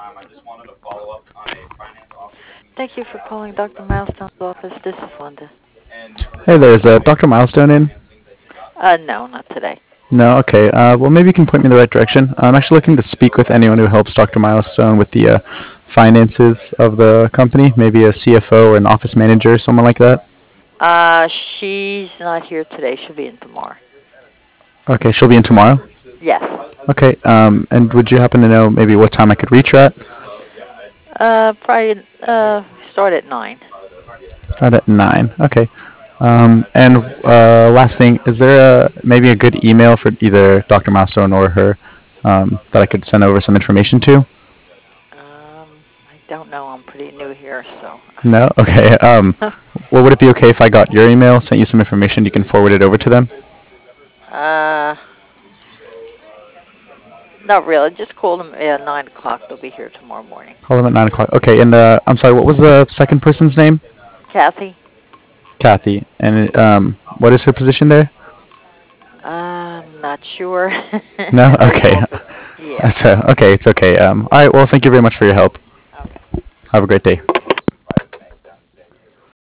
Thank you for calling Dr. Milestone's office. This is Linda. Hey there, is Dr. Milestone in? No, not today. No, okay. Well, maybe you can point me in the right direction. I'm actually looking to speak with anyone who helps Dr. Milestone with the finances of the company, maybe a CFO or an office manager, someone like that. She's not here today. She'll be in tomorrow. Okay, she'll be in tomorrow. Yes. Okay, and would you happen to know maybe what time I could reach her at? Probably start at 9. Start at 9. Okay. And last thing, is there maybe a good email for either Dr. Milestone or her that I could send over some information to? I don't know. I'm pretty new here, so. No? Okay. Well, would it be okay if I got your email, sent you some information, you can forward it over to them? uh, Not really. Just call them at 9 o'clock. They'll be here tomorrow morning. Call them at 9 o'clock. Okay, and I'm sorry, what was the second person's name? Kathy? Kathy. And what is her position there? I'm not sure. No? Okay. Yeah. Okay, it's okay. All right, well, thank you very much for your help. Okay. Have a great day.